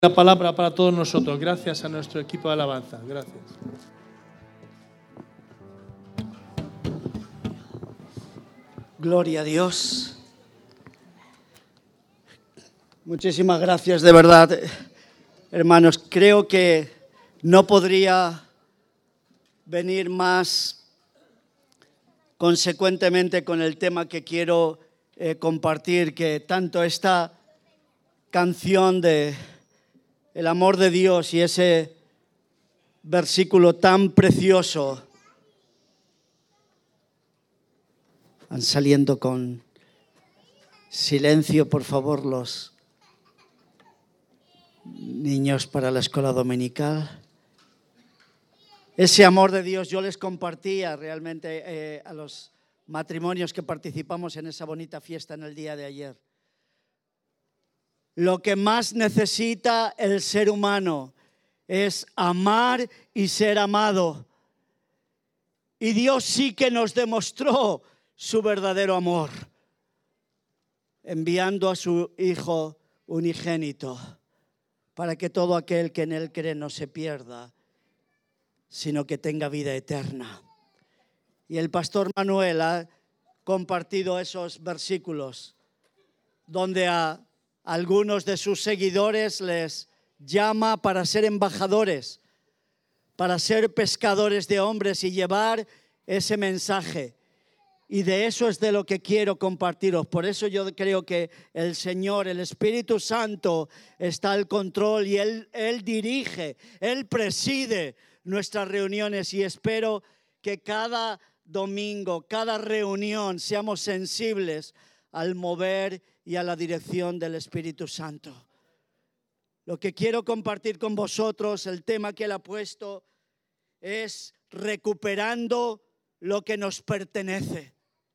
La palabra para todos nosotros. Gracias a nuestro equipo de alabanza. Gracias. Gloria a Dios. Muchísimas gracias, de verdad, hermanos. Creo que no podría venir más consecuentemente con el tema que quiero compartir, que tanto esta canción de el amor de Dios y ese versículo tan precioso van saliendo con silencio, por favor, los niños para la escuela dominical. Ese amor de Dios yo les compartía realmente a los matrimonios que participamos en esa bonita fiesta en el día de ayer. Lo que más necesita el ser humano es amar y ser amado. Y Dios sí que nos demostró su verdadero amor, enviando a su Hijo unigénito, para que todo aquel que en Él cree no se pierda, sino que tenga vida eterna. Y el pastor Manuel ha compartido esos versículos, donde a algunos de sus seguidores les llama para ser embajadores, para ser pescadores de hombres y llevar ese mensaje. Y de eso es de lo que quiero compartiros. Por eso yo creo que el Señor, el Espíritu Santo, está al control y Él dirige, Él preside nuestras reuniones. Y espero que cada domingo, cada reunión, seamos sensibles al mover y a la dirección del Espíritu Santo. Lo que quiero compartir con vosotros, el tema que Él ha puesto, es recuperando lo que nos pertenece.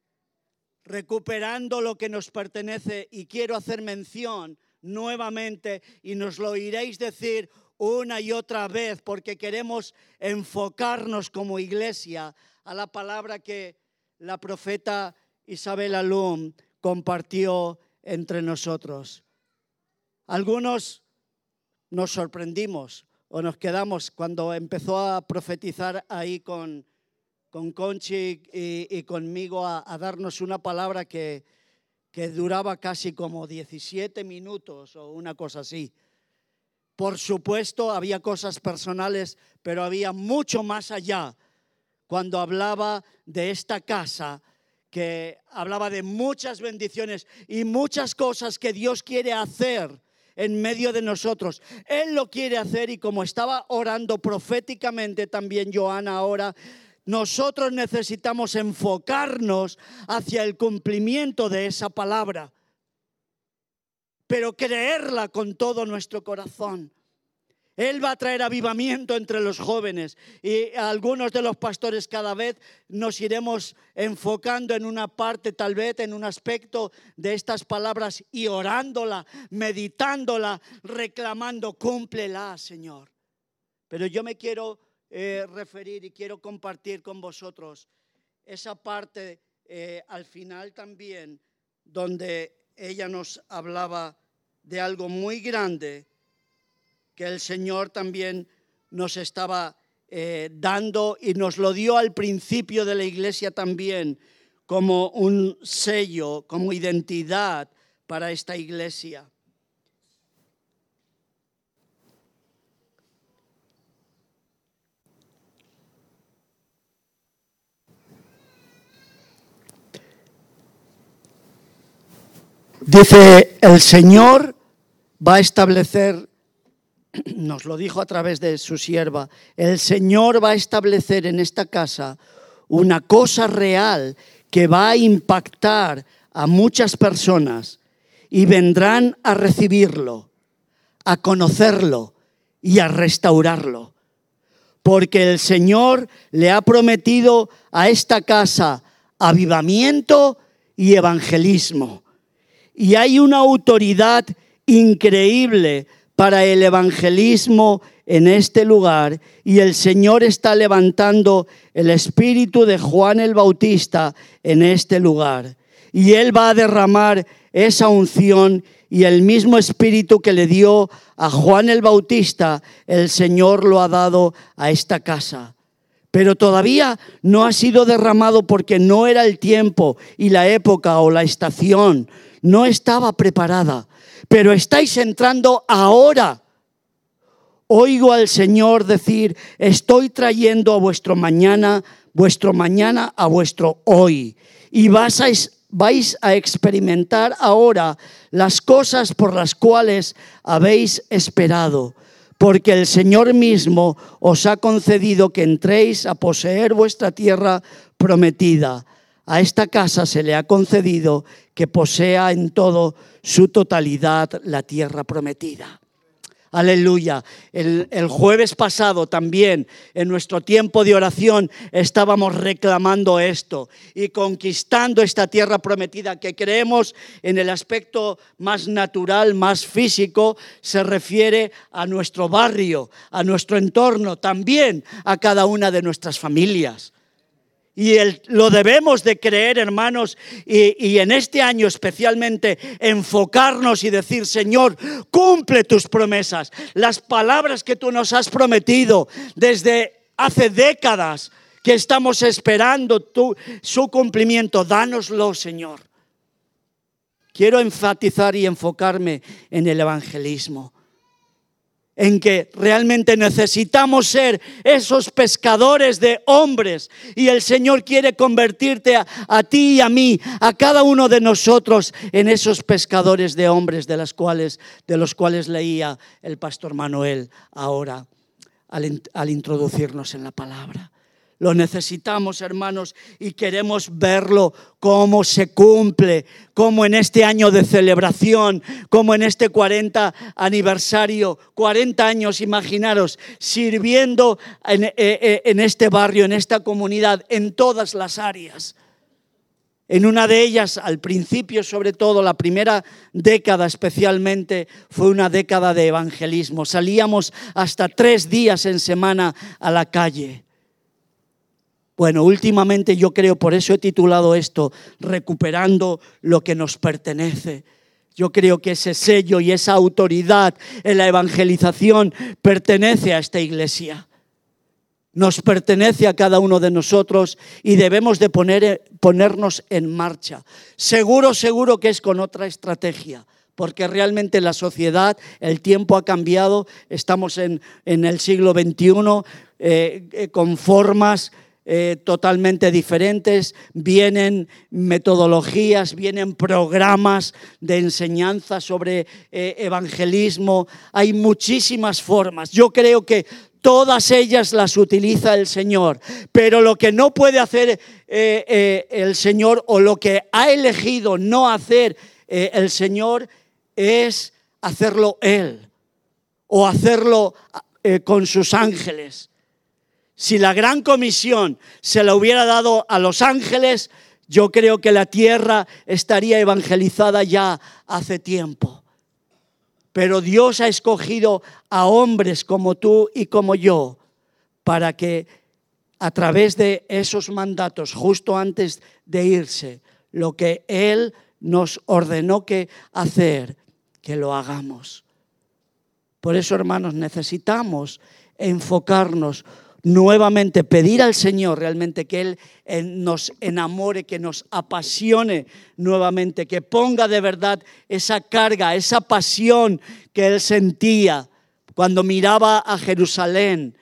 Recuperando lo que nos pertenece, y quiero hacer mención nuevamente, y nos lo oiréis decir una y otra vez, porque queremos enfocarnos como iglesia a la palabra que la profeta Isabel Alum compartió entre nosotros. Algunos nos sorprendimos o nos quedamos cuando empezó a profetizar ahí con Conchi y conmigo a darnos una palabra que duraba casi como 17 minutos o una cosa así. Por supuesto, había cosas personales, pero había mucho más allá cuando hablaba de esta casa, que hablaba de muchas bendiciones y muchas cosas que Dios quiere hacer en medio de nosotros. Él lo quiere hacer, y como estaba orando proféticamente también Joana ahora, nosotros necesitamos enfocarnos hacia el cumplimiento de esa palabra, pero creerla con todo nuestro corazón. Él va a traer avivamiento entre los jóvenes, y algunos de los pastores cada vez nos iremos enfocando en una parte, tal vez en un aspecto de estas palabras, y orándola, meditándola, reclamando, cúmplela, Señor. Pero yo me quiero referir y quiero compartir con vosotros esa parte al final también, donde ella nos hablaba de algo muy grande que el Señor también nos estaba dando, y nos lo dio al principio de la iglesia también, como un sello, como identidad para esta iglesia. Dice, el Señor va a establecer, nos lo dijo a través de su sierva, el Señor va a establecer en esta casa una cosa real que va a impactar a muchas personas, y vendrán a recibirlo, a conocerlo y a restaurarlo. Porque el Señor le ha prometido a esta casa avivamiento y evangelismo. Y hay una autoridad increíble para el evangelismo en este lugar, y el Señor está levantando el espíritu de Juan el Bautista en este lugar, y Él va a derramar esa unción Y el mismo espíritu que le dio a Juan el Bautista, el Señor lo ha dado a esta casa. Pero todavía no ha sido derramado porque no era el tiempo y la época o la estación. No estaba preparada. Pero estáis entrando ahora. Oigo al Señor decir, estoy trayendo a vuestro mañana a vuestro hoy. Y vais a experimentar ahora las cosas por las cuales habéis esperado, porque el Señor mismo os ha concedido que entréis a poseer vuestra tierra prometida. A esta casa se le ha concedido que posea en todo su totalidad la tierra prometida. Aleluya. El jueves pasado también en nuestro tiempo de oración estábamos reclamando esto y conquistando esta tierra prometida que creemos en el aspecto más natural, más físico, se refiere a nuestro barrio, a nuestro entorno, también a cada una de nuestras familias. Y lo debemos de creer, hermanos, y en este año especialmente enfocarnos y decir, Señor, cumple tus promesas. Las palabras que tú nos has prometido desde hace décadas que estamos esperando su cumplimiento, dánoslo, Señor. Quiero enfatizar y enfocarme en el evangelismo, en que realmente necesitamos ser esos pescadores de hombres y el Señor quiere convertirte a ti y a mí, a cada uno de nosotros en esos pescadores de hombres de los cuales leía el pastor Manuel ahora al introducirnos en la palabra. Lo necesitamos, hermanos, y queremos verlo cómo se cumple, como en este año de celebración, como en este 40 aniversario, 40 años, imaginaros, sirviendo en este barrio, en esta comunidad, en todas las áreas. En una de ellas, al principio, sobre todo, la primera década especialmente, fue una década de evangelismo. Salíamos hasta 3 días en semana a la calle. Bueno, últimamente yo creo, por eso he titulado esto, Recuperando lo que nos pertenece. Yo creo que ese sello y esa autoridad en la evangelización pertenece a esta iglesia. Nos pertenece a cada uno de nosotros y debemos de ponernos en marcha. Seguro que es con otra estrategia, porque realmente la sociedad, el tiempo ha cambiado, estamos en el siglo XXI con formas totalmente diferentes, vienen metodologías, vienen programas de enseñanza sobre evangelismo, hay muchísimas formas. Yo creo que todas ellas las utiliza el Señor, pero lo que no puede hacer el Señor o lo que ha elegido no hacer el Señor es hacerlo Él o hacerlo con sus ángeles. Si la gran comisión se la hubiera dado a los ángeles, yo creo que la tierra estaría evangelizada ya hace tiempo. Pero Dios ha escogido a hombres como tú y como yo para que a través de esos mandatos, justo antes de irse, lo que Él nos ordenó que hacer, que lo hagamos. Por eso, hermanos, necesitamos enfocarnos nuevamente, pedir al Señor realmente que Él nos enamore, que nos apasione nuevamente, que ponga de verdad esa carga, esa pasión que Él sentía cuando miraba a Jerusalén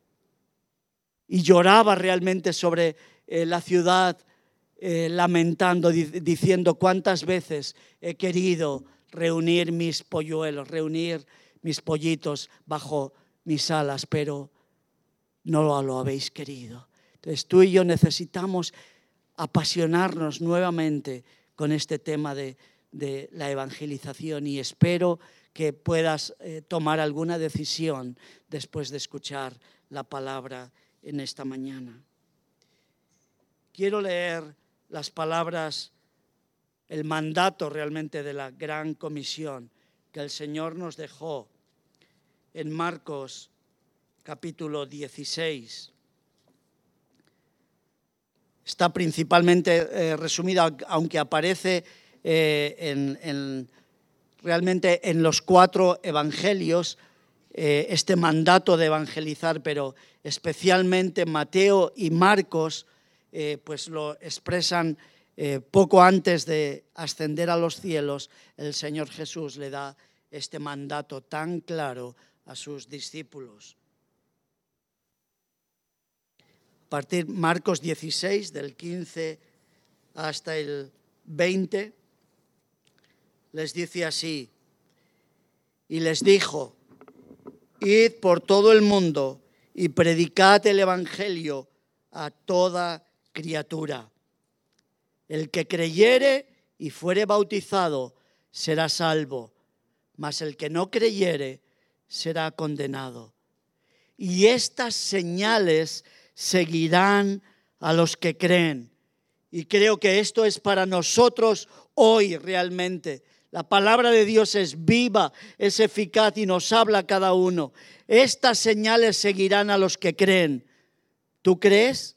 y lloraba realmente sobre la ciudad, lamentando, diciendo cuántas veces he querido reunir mis polluelos, reunir mis pollitos bajo mis alas, pero no lo habéis querido. Entonces tú y yo necesitamos apasionarnos nuevamente con este tema de la evangelización y espero que puedas tomar alguna decisión después de escuchar la palabra en esta mañana. Quiero leer las palabras, el mandato realmente de la gran comisión que el Señor nos dejó en Marcos capítulo 16. Está principalmente resumida, aunque aparece realmente en los 4 evangelios este mandato de evangelizar, pero especialmente Mateo y Marcos pues lo expresan poco antes de ascender a los cielos. El Señor Jesús le da este mandato tan claro a sus discípulos. A partir Marcos 16, del 15 hasta el 20, les dice así: y les dijo: id por todo el mundo y predicad el evangelio a toda criatura. El que creyere y fuere bautizado será salvo, mas el que no creyere será condenado. Y estas señales seguirán a los que creen. Y creo que esto es para nosotros hoy realmente. La palabra de Dios es viva, es eficaz y nos habla a cada uno. Estas señales seguirán a los que creen. ¿Tú crees?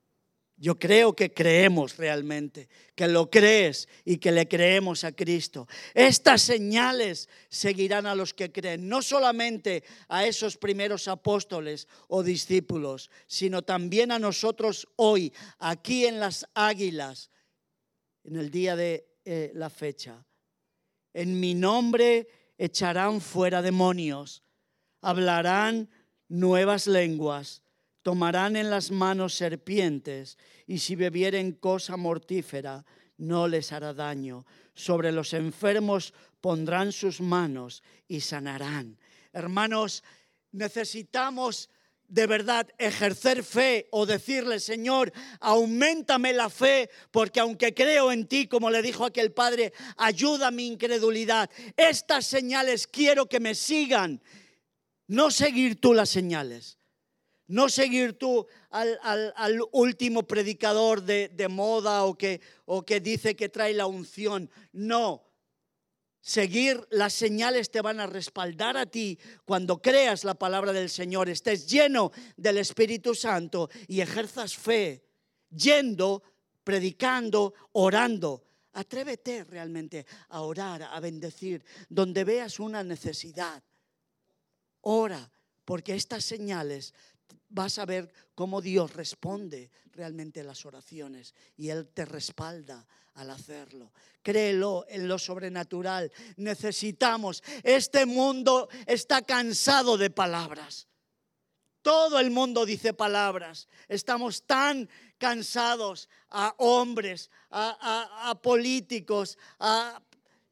Yo creo que creemos realmente, que lo crees y que le creemos a Cristo. Estas señales seguirán a los que creen, no solamente a esos primeros apóstoles o discípulos, sino también a nosotros hoy, aquí en las Águilas, en el día de la fecha. En mi nombre echarán fuera demonios, hablarán nuevas lenguas, tomarán en las manos serpientes, y si bebieren cosa mortífera, no les hará daño. Sobre los enfermos pondrán sus manos y sanarán. Hermanos, necesitamos de verdad ejercer fe o decirle: Señor, auméntame la fe, porque aunque creo en ti, como le dijo aquel padre, ayuda mi incredulidad. Estas señales quiero que me sigan. No seguir tú las señales. No seguir tú al último predicador de moda o que dice que trae la unción. No. Seguir las señales te van a respaldar a ti cuando creas la palabra del Señor, estés lleno del Espíritu Santo y ejerzas fe, yendo, predicando, orando. Atrévete realmente a orar, a bendecir, donde veas una necesidad. Ora, porque estas señales vas a ver cómo Dios responde realmente a las oraciones y Él te respalda al hacerlo. Créelo en lo sobrenatural. Necesitamos, este mundo está cansado de palabras. Todo el mundo dice palabras. Estamos tan cansados a hombres, a políticos, a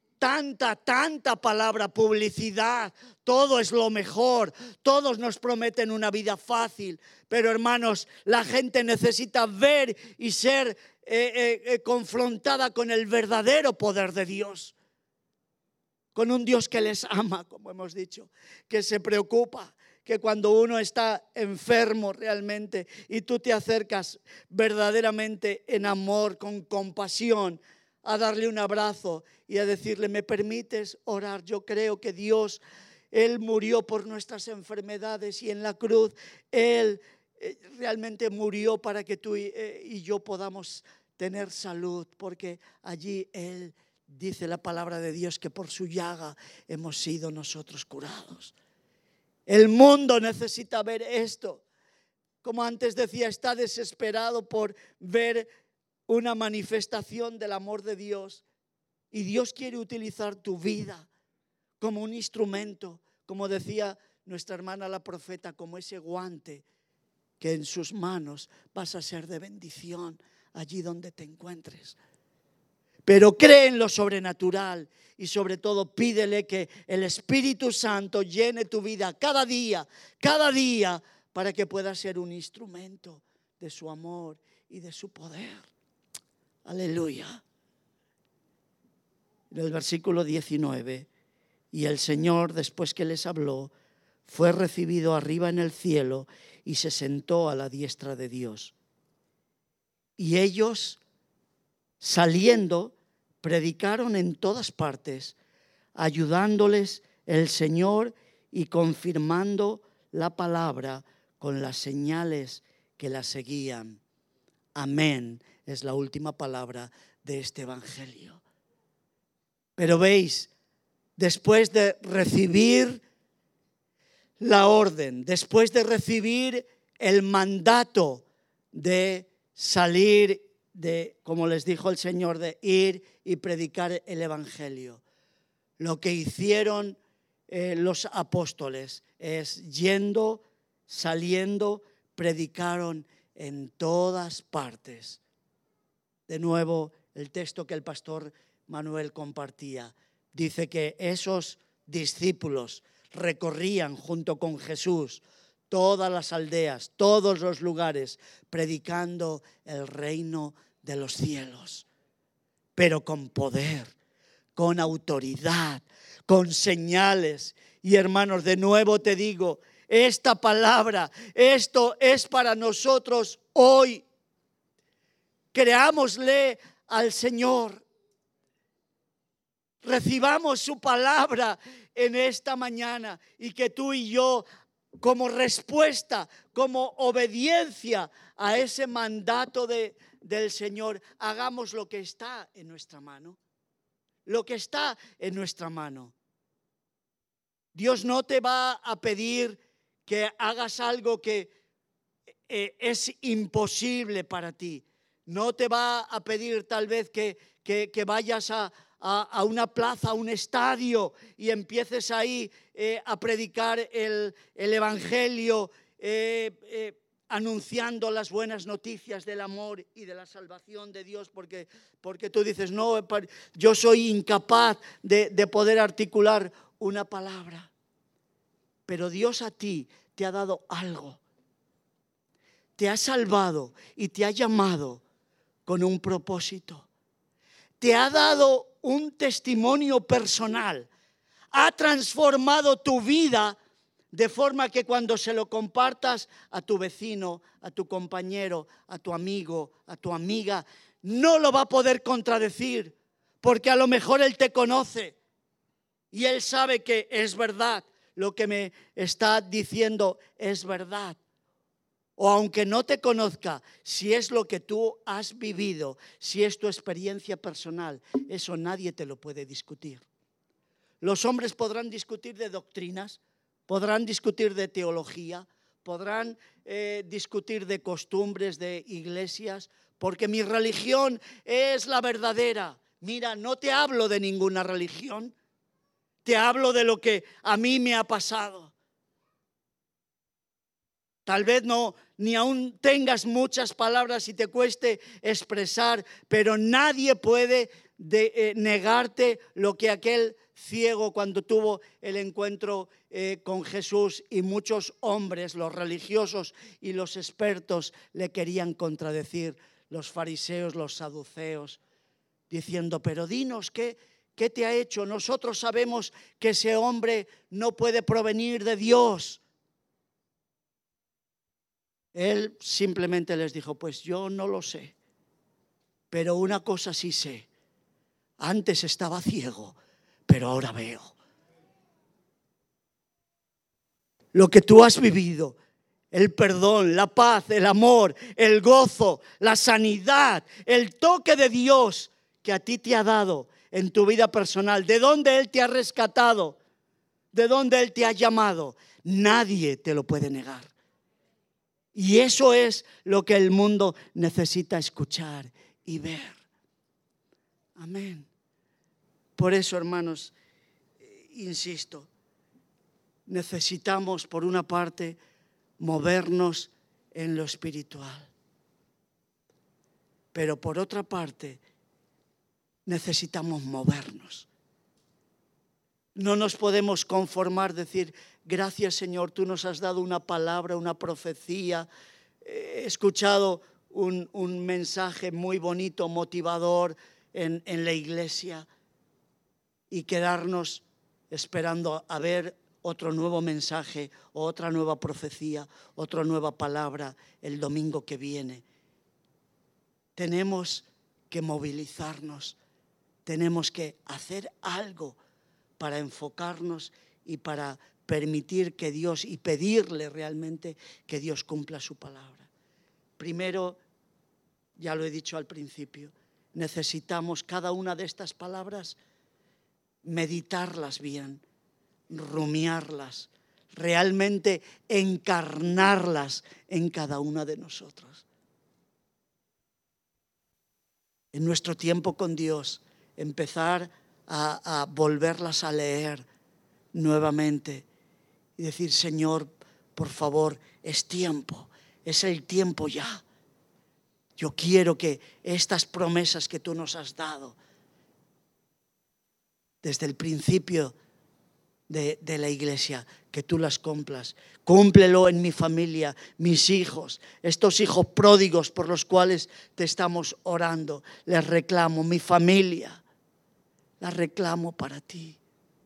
tanta palabra, publicidad. Todo es lo mejor. Todos nos prometen una vida fácil. Pero hermanos, la gente necesita ver y ser confrontada con el verdadero poder de Dios. Con un Dios que les ama, como hemos dicho, que se preocupa. Que cuando uno está enfermo realmente y tú te acercas verdaderamente en amor, con compasión, a darle un abrazo y a decirle: ¿me permites orar? Yo creo que Dios, Él murió por nuestras enfermedades y en la cruz Él realmente murió para que tú y yo podamos tener salud, porque allí Él dice la palabra de Dios que por su llaga hemos sido nosotros curados. El mundo necesita ver esto. Como antes decía, está desesperado por ver una manifestación del amor de Dios. Y Dios quiere utilizar tu vida como un instrumento, como decía nuestra hermana la profeta, como ese guante que en sus manos vas a ser de bendición allí donde te encuentres. Pero cree en lo sobrenatural y sobre todo pídele que el Espíritu Santo llene tu vida cada día, para que puedas ser un instrumento de su amor y de su poder. Aleluya. En el versículo 19, y el Señor, después que les habló, fue recibido arriba en el cielo y se sentó a la diestra de Dios. Y ellos, saliendo, predicaron en todas partes, ayudándoles el Señor y confirmando la palabra con las señales que la seguían. Amén. Es la última palabra de este evangelio. Pero veis, después de recibir la orden, después de recibir el mandato de salir, como les dijo el Señor, de ir y predicar el Evangelio. Lo que hicieron los apóstoles es yendo, saliendo, predicaron en todas partes. De nuevo, el texto que el pastor Manuel compartía dice que esos discípulos recorrían junto con Jesús todas las aldeas, todos los lugares, predicando el reino de los cielos, pero con poder, con autoridad, con señales. Y hermanos, de nuevo te digo, esta palabra, esto es para nosotros hoy. Creámosle al Señor. Recibamos su palabra en esta mañana y que tú y yo, como respuesta, como obediencia a ese mandato del Señor, hagamos lo que está en nuestra mano. Lo que está en nuestra mano. Dios no te va a pedir que hagas algo que es imposible para ti. No te va a pedir tal vez que vayas a una plaza, a un estadio y empieces ahí a predicar el Evangelio, anunciando las buenas noticias del amor y de la salvación de Dios, porque tú dices, no, yo soy incapaz de poder articular una palabra. Pero Dios a ti te ha dado algo. Te ha salvado y te ha llamado con un propósito. Te ha dado un testimonio personal. Ha transformado tu vida de forma que cuando se lo compartas a tu vecino, a tu compañero, a tu amigo, a tu amiga, no lo va a poder contradecir, porque a lo mejor él te conoce y él sabe que es verdad, lo que me está diciendo es verdad. O aunque no te conozca, si es lo que tú has vivido, si es tu experiencia personal, eso nadie te lo puede discutir. Los hombres podrán discutir de doctrinas, podrán discutir de teología, podrán discutir de costumbres, de iglesias, porque mi religión es la verdadera. Mira, no te hablo de ninguna religión, te hablo de lo que a mí me ha pasado. Tal vez ni aún tengas muchas palabras y te cueste expresar, pero nadie puede negarte lo que aquel ciego cuando tuvo el encuentro con Jesús y muchos hombres, los religiosos y los expertos, le querían contradecir, los fariseos, los saduceos, diciendo, pero dinos, ¿qué te ha hecho? Nosotros sabemos que ese hombre no puede provenir de Dios. Él simplemente les dijo, pues yo no lo sé, pero una cosa sí sé, antes estaba ciego, pero ahora veo. Lo que tú has vivido, el perdón, la paz, el amor, el gozo, la sanidad, el toque de Dios que a ti te ha dado en tu vida personal, de donde Él te ha rescatado, de donde Él te ha llamado, nadie te lo puede negar. Y eso es lo que el mundo necesita escuchar y ver. Amén. Por eso, hermanos, insisto, necesitamos, por una parte, movernos en lo espiritual. Pero por otra parte, necesitamos movernos. No nos podemos conformar, decir, gracias Señor, tú nos has dado una palabra, una profecía. He escuchado un mensaje muy bonito, motivador en la iglesia y quedarnos esperando a ver otro nuevo mensaje, otra nueva profecía, otra nueva palabra el domingo que viene. Tenemos que movilizarnos, tenemos que hacer algo para enfocarnos y para permitir que Dios y pedirle realmente que Dios cumpla su palabra. Primero, ya lo he dicho al principio, necesitamos cada una de estas palabras, meditarlas bien, rumiarlas, realmente encarnarlas en cada una de nosotros. En nuestro tiempo con Dios, empezar a volverlas a leer nuevamente y decir: Señor, por favor, es tiempo, es el tiempo ya. Yo quiero que estas promesas que tú nos has dado desde el principio de la iglesia, que tú las cumplas. Cúmplelo en mi familia, mis hijos, estos hijos pródigos por los cuales te estamos orando. Les reclamo, mi familia, la reclamo para ti.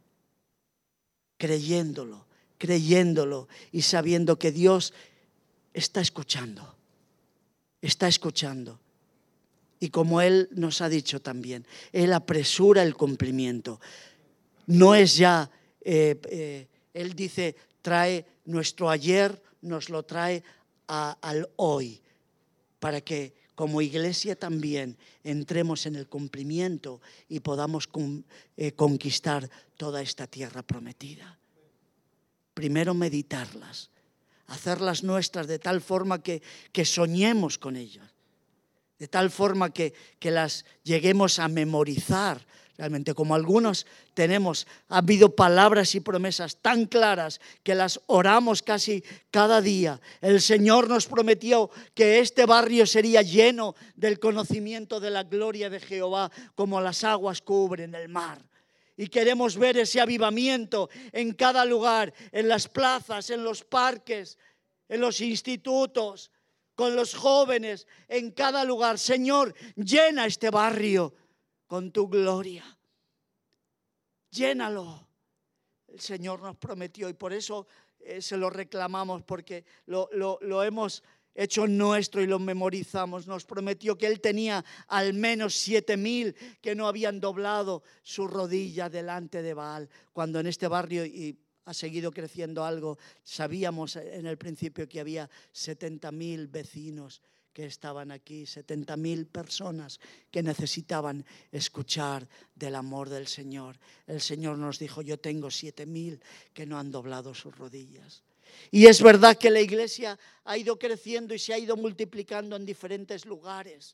Creyéndolo y sabiendo que Dios está escuchando. Está escuchando. Y como Él nos ha dicho también, Él apresura el cumplimiento. No es ya, Él dice, trae nuestro ayer, nos lo trae al hoy, para que como iglesia también entremos en el cumplimiento y podamos conquistar toda esta tierra prometida. Primero meditarlas, hacerlas nuestras de tal forma que soñemos con ellas, de tal forma que las lleguemos a memorizar. Realmente, como algunos tenemos, ha habido palabras y promesas tan claras que las oramos casi cada día. El Señor nos prometió que este barrio sería lleno del conocimiento de la gloria de Jehová, como las aguas cubren el mar. Y queremos ver ese avivamiento en cada lugar, en las plazas, en los parques, en los institutos, con los jóvenes, en cada lugar. Señor, llena este barrio con tu gloria. Llénalo. El Señor nos prometió y por eso se lo reclamamos, porque lo hemos hecho nuestro y lo memorizamos. Nos prometió que Él tenía al menos 7,000 que no habían doblado su rodilla delante de Baal. Cuando en este barrio, y ha seguido creciendo algo, sabíamos en el principio que había 70,000 vecinos que estaban aquí, 70,000 personas que necesitaban escuchar del amor del Señor. El Señor nos dijo: yo tengo 7,000 que no han doblado sus rodillas. Y es verdad que la iglesia ha ido creciendo y se ha ido multiplicando en diferentes lugares.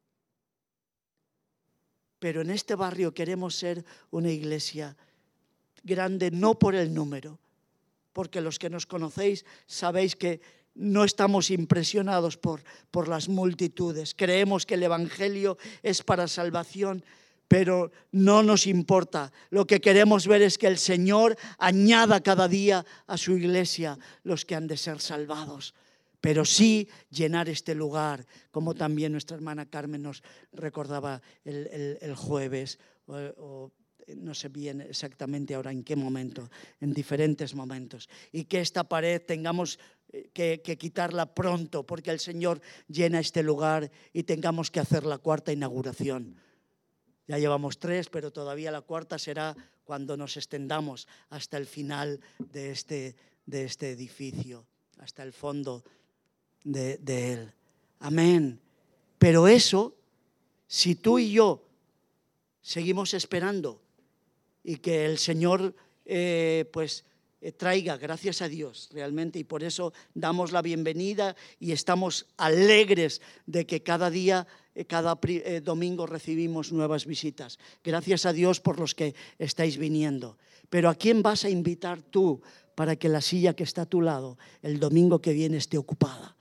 Pero en este barrio queremos ser una iglesia grande, no por el número, porque los que nos conocéis sabéis que no estamos impresionados por las multitudes. Creemos que el Evangelio es para salvación, pero no nos importa. Lo que queremos ver es que el Señor añada cada día a su iglesia los que han de ser salvados. Pero sí llenar este lugar, como también nuestra hermana Carmen nos recordaba el jueves, o no sé bien exactamente ahora en qué momento, en diferentes momentos. Y que esta pared tengamos que quitarla pronto, porque el Señor llena este lugar y tengamos que hacer la cuarta inauguración. Ya llevamos 3, pero todavía la cuarta será cuando nos extendamos hasta el final de este edificio, hasta el fondo de él. Amén. Pero eso, si tú y yo seguimos esperando y que el Señor traiga, gracias a Dios realmente, y por eso damos la bienvenida y estamos alegres de que cada día, cada domingo recibimos nuevas visitas. Gracias a Dios por los que estáis viniendo. Pero ¿a quién vas a invitar tú para que la silla que está a tu lado el domingo que viene esté ocupada?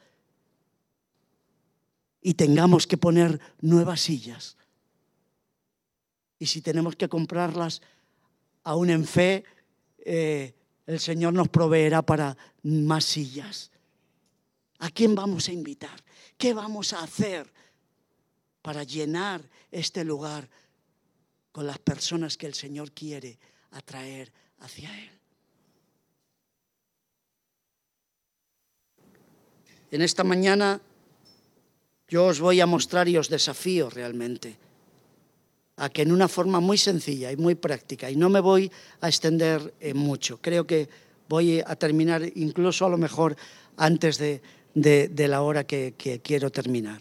Y tengamos que poner nuevas sillas. Y si tenemos que comprarlas aún en fe, el Señor nos proveerá para más sillas. ¿A quién vamos a invitar? ¿Qué vamos a hacer para llenar este lugar con las personas que el Señor quiere atraer hacia Él? En esta mañana yo os voy a mostrar y os desafío realmente a que en una forma muy sencilla y muy práctica, y no me voy a extender mucho, creo que voy a terminar incluso a lo mejor antes de la hora que quiero terminar.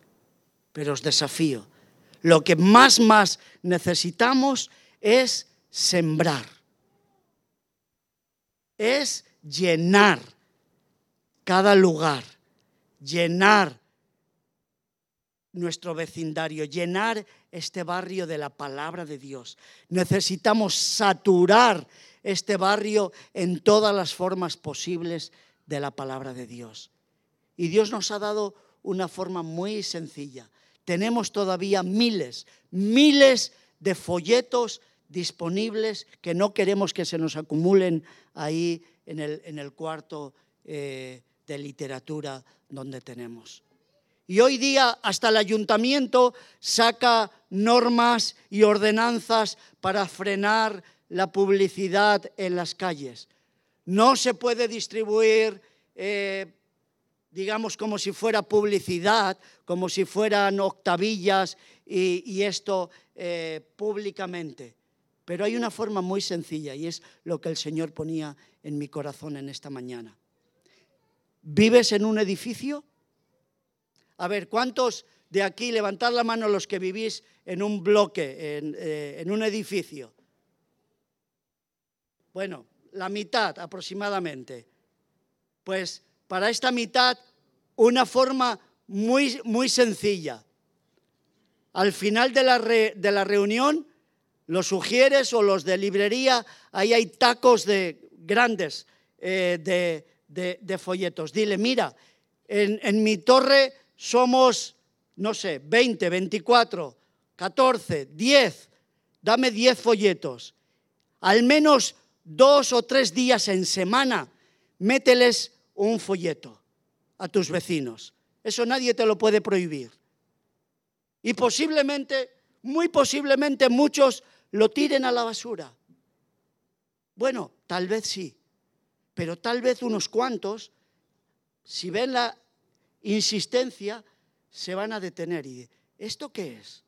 Pero os desafío. Lo que más necesitamos es sembrar. Es llenar cada lugar, llenar nuestro vecindario, llenar este barrio de la palabra de Dios. Necesitamos saturar este barrio en todas las formas posibles de la palabra de Dios. Y Dios nos ha dado una forma muy sencilla. Tenemos todavía miles de folletos disponibles que no queremos que se nos acumulen ahí en el cuarto de literatura donde tenemos. Y hoy día hasta el ayuntamiento saca normas y ordenanzas para frenar la publicidad en las calles. No se puede distribuir, digamos, como si fuera publicidad, como si fueran octavillas y esto públicamente. Pero hay una forma muy sencilla y es lo que el Señor ponía en mi corazón en esta mañana. ¿Vives en un edificio? A ver, ¿cuántos de aquí, levantad la mano los que vivís en un bloque, en un edificio? Bueno, la mitad aproximadamente. Pues para esta mitad, una forma muy sencilla. Al final de la reunión, los sugieres o los de librería, ahí hay tacos grandes de folletos. Dile, mira, en mi torre somos, no sé, 20, 24, 14, 10. Dame 10 folletos. Al menos 2 o 3 días en semana, mételes un folleto a tus vecinos. Eso nadie te lo puede prohibir. Y posiblemente, muy posiblemente, muchos lo tiren a la basura. Bueno, tal vez sí, pero tal vez unos cuantos, si ven la insistencia, se van a detener y ¿esto qué es?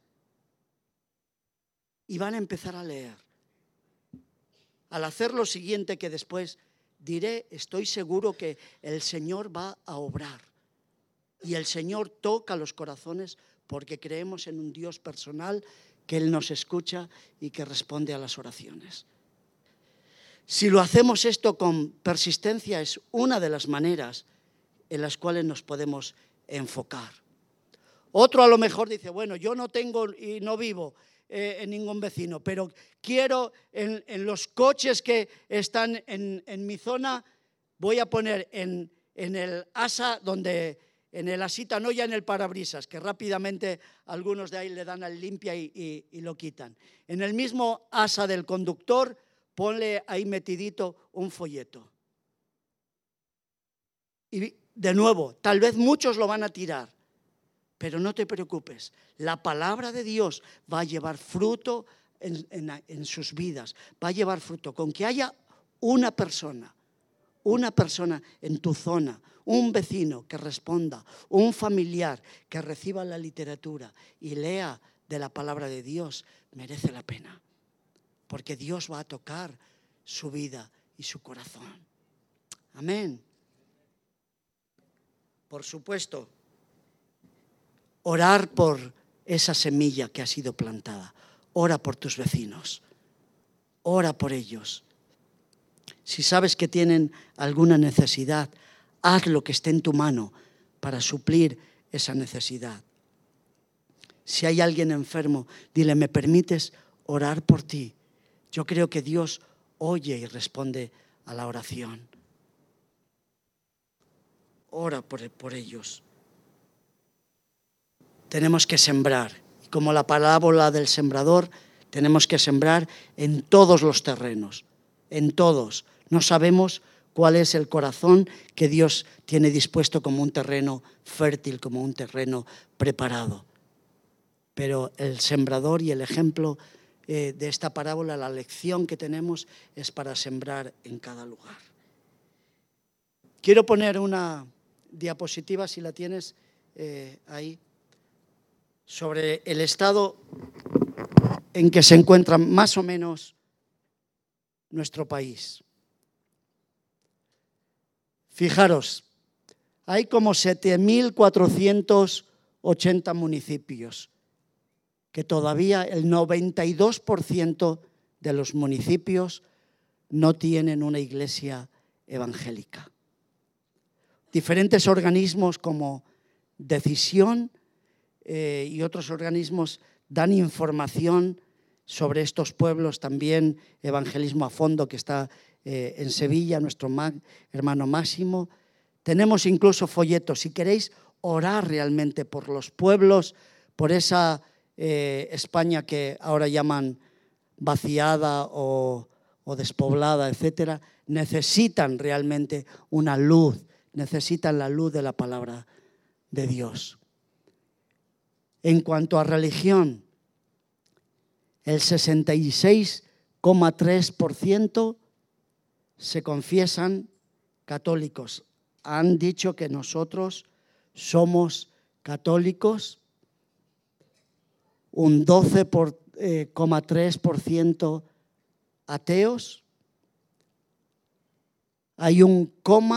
Y van a empezar a leer. Al hacer lo siguiente que después diré, estoy seguro que el Señor va a obrar. Y el Señor toca los corazones porque creemos en un Dios personal que Él nos escucha y que responde a las oraciones. Si lo hacemos esto con persistencia, es una de las maneras en las cuales nos podemos enfocar. Otro a lo mejor dice, bueno, yo no tengo y no vivo en ningún vecino, pero quiero en los coches que están en mi zona, voy a poner en el asa donde... En el asita, no ya en el parabrisas, que rápidamente algunos de ahí le dan al limpia y lo quitan. En el mismo asa del conductor, ponle ahí metidito un folleto. Y de nuevo, tal vez muchos lo van a tirar, pero no te preocupes. La palabra de Dios va a llevar fruto en sus vidas, va a llevar fruto. Con que haya una persona en tu zona, un vecino que responda, un familiar que reciba la literatura y lea de la palabra de Dios, merece la pena. Porque Dios va a tocar su vida y su corazón. Amén. Por supuesto, orar por esa semilla que ha sido plantada. Ora por tus vecinos. Ora por ellos. Si sabes que tienen alguna necesidad, haz lo que esté en tu mano para suplir esa necesidad. Si hay alguien enfermo, dile, ¿me permites orar por ti? Yo creo que Dios oye y responde a la oración. Ora por ellos. Tenemos que sembrar. Y como la parábola del sembrador, tenemos que sembrar en todos los terrenos, en todos. No sabemos cuál es el corazón que Dios tiene dispuesto como un terreno fértil, como un terreno preparado. Pero el sembrador y el ejemplo de esta parábola, la lección que tenemos es para sembrar en cada lugar. Quiero poner una diapositiva, si la tienes ahí, sobre el estado en que se encuentra más o menos nuestro país. Fijaros, hay como 7.480 municipios que todavía el 92% de los municipios no tienen una iglesia evangélica. Diferentes organismos como Decisión y otros organismos dan información sobre estos pueblos, también Evangelismo a Fondo, que está en Sevilla, nuestro hermano Máximo. Tenemos incluso folletos. Si queréis orar realmente por los pueblos, por esa España que ahora llaman vaciada o despoblada, etcétera, necesitan realmente una luz, necesitan la luz de la palabra de Dios. En cuanto a religión, el 66,3% se confiesan católicos. Han dicho que nosotros somos católicos, un 12,3% ateos, hay un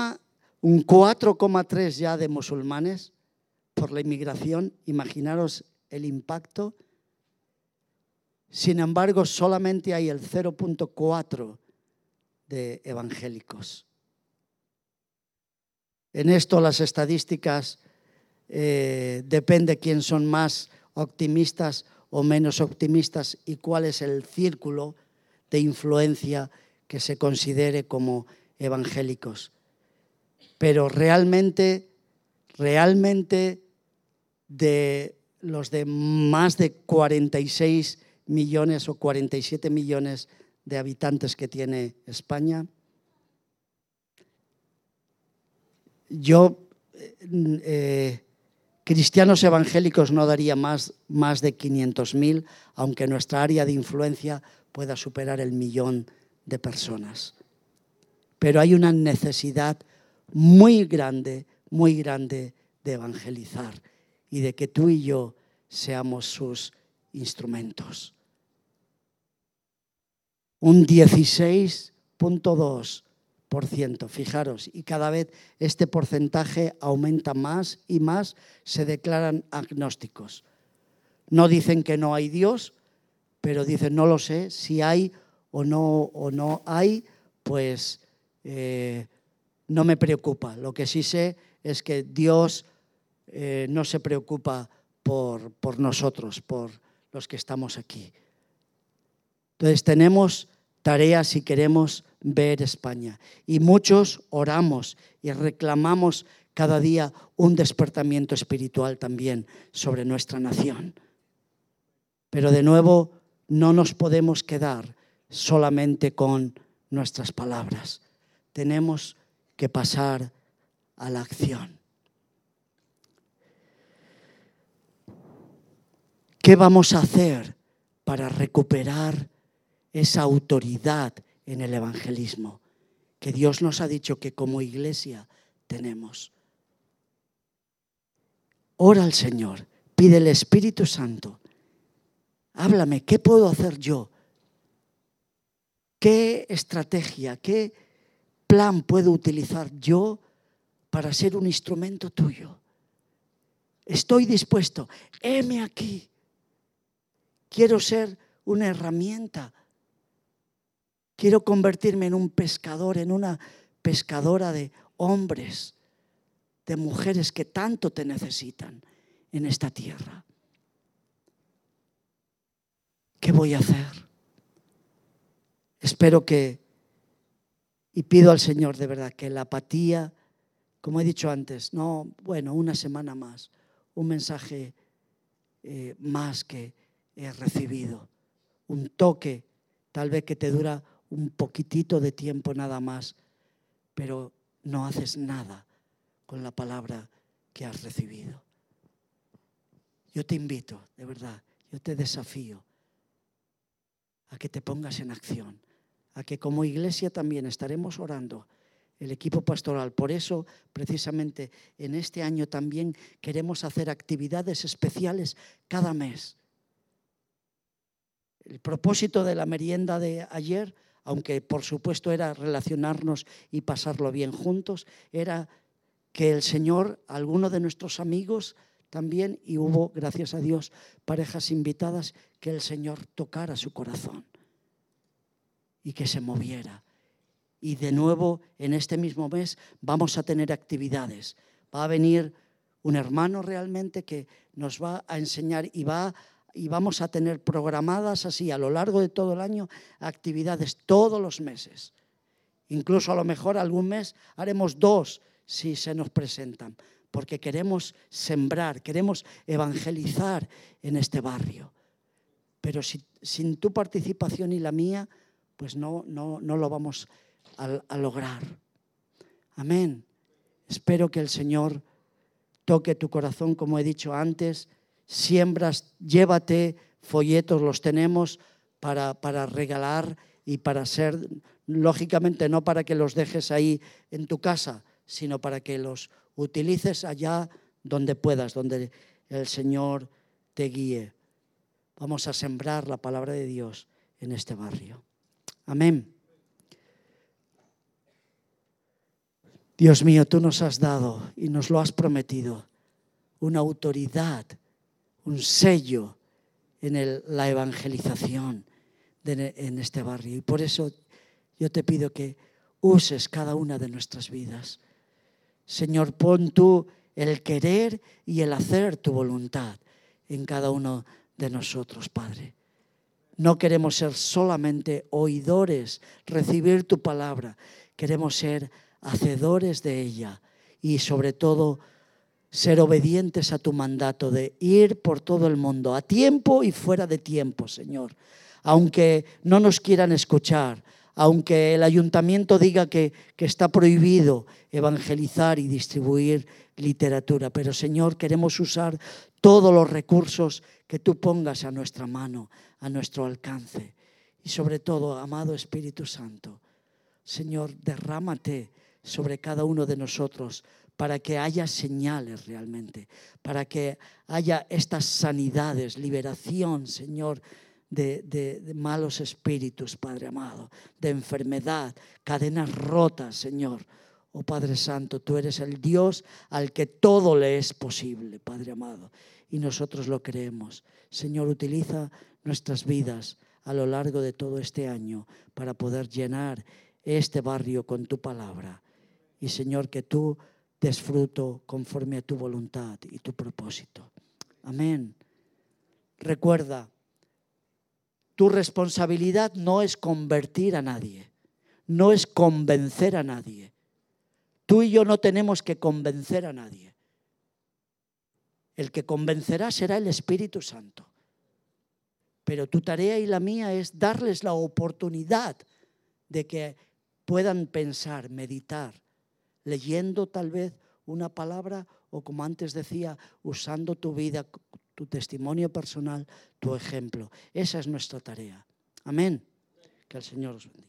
4,3% ya de musulmanes por la inmigración. Imaginaros el impacto. Sin embargo, solamente hay el 0,4% de evangélicos. En esto las estadísticas depende quién son más optimistas o menos optimistas y cuál es el círculo de influencia que se considere como evangélicos. Pero realmente de los de más de 46 millones o 47 millones de habitantes que tiene España, yo cristianos evangélicos no daría más de 500.000, aunque nuestra área de influencia pueda superar el 1.000.000 de personas. Pero hay una necesidad muy grande de evangelizar y de que tú y yo seamos sus instrumentos. Un 16,2%, fijaros, y cada vez este porcentaje aumenta más y más, se declaran agnósticos. No dicen que no hay Dios, pero dicen no lo sé, si hay o no hay, pues no me preocupa. Lo que sí sé es que Dios no se preocupa por nosotros, por los que estamos aquí. Entonces tenemos tareas si queremos ver España. Y muchos oramos y reclamamos cada día un despertamiento espiritual también sobre nuestra nación. Pero de nuevo, no nos podemos quedar solamente con nuestras palabras. Tenemos que pasar a la acción. ¿Qué vamos a hacer para recuperar esa autoridad en el evangelismo que Dios nos ha dicho que como iglesia tenemos? Ora al Señor, pide el Espíritu Santo. Háblame, ¿qué puedo hacer yo? ¿Qué estrategia, qué plan puedo utilizar yo para ser un instrumento tuyo? Estoy dispuesto, heme aquí. Quiero ser una herramienta. Quiero convertirme en un pescador, en una pescadora de hombres, de mujeres que tanto te necesitan en esta tierra. ¿Qué voy a hacer? Espero y pido al Señor de verdad que la apatía, como he dicho antes, una semana más, un mensaje más que he recibido, un toque tal vez que te dura un poquitito de tiempo nada más, pero no haces nada con la palabra que has recibido. Yo te invito, de verdad, yo te desafío a que te pongas en acción, a que como iglesia también estaremos orando, el equipo pastoral. Por eso, precisamente, en este año también queremos hacer actividades especiales cada mes. El propósito de la merienda de ayer, aunque por supuesto era relacionarnos y pasarlo bien juntos, era que el Señor, alguno de nuestros amigos también, y hubo, gracias a Dios, parejas invitadas, que el Señor tocara su corazón. y que se moviera. Y de nuevo, en este mismo mes, vamos a tener actividades. Va a venir un hermano realmente que nos va a enseñar y vamos a tener programadas así a lo largo de todo el año actividades todos los meses. Incluso a lo mejor algún mes haremos 2 si se nos presentan, porque queremos sembrar, queremos evangelizar en este barrio. Pero sin tu participación y la mía, pues no lo vamos a lograr. Amén. Espero que el Señor toque tu corazón, como he dicho antes. Siembras, llévate folletos, los tenemos para regalar y para ser, lógicamente no para que los dejes ahí en tu casa, sino para que los utilices allá donde puedas, donde el Señor te guíe. Vamos a sembrar la palabra de Dios en este barrio. Amén. Dios mío, tú nos has dado y nos lo has prometido una autoridad, un sello en la evangelización en este barrio. Y por eso yo te pido que uses cada una de nuestras vidas. Señor, pon tú el querer y el hacer tu voluntad en cada uno de nosotros, Padre. No queremos ser solamente oidores, recibir tu palabra. Queremos ser hacedores de ella y sobre todo ser obedientes a tu mandato de ir por todo el mundo, a tiempo y fuera de tiempo, Señor. Aunque no nos quieran escuchar, aunque el ayuntamiento diga que está prohibido evangelizar y distribuir literatura, pero Señor, queremos usar todos los recursos que tú pongas a nuestra mano, a nuestro alcance. Y sobre todo, amado Espíritu Santo, Señor, derrámate sobre cada uno de nosotros para que haya señales realmente, para que haya estas sanidades, liberación, Señor, de malos espíritus, Padre amado, de enfermedad, cadenas rotas, Señor. Oh Padre Santo, tú eres el Dios al que todo le es posible, Padre amado, y nosotros lo creemos. Señor, utiliza nuestras vidas a lo largo de todo este año para poder llenar este barrio con tu palabra. Y Señor, que tú des fruto conforme a tu voluntad y tu propósito. Amén. Recuerda, tu responsabilidad no es convertir a nadie, no es convencer a nadie. Tú y yo no tenemos que convencer a nadie. El que convencerá será el Espíritu Santo. Pero tu tarea y la mía es darles la oportunidad de que puedan pensar, meditar, leyendo tal vez una palabra o, como antes decía, usando tu vida, tu testimonio personal, tu ejemplo. Esa es nuestra tarea. Amén. Que el Señor os bendiga.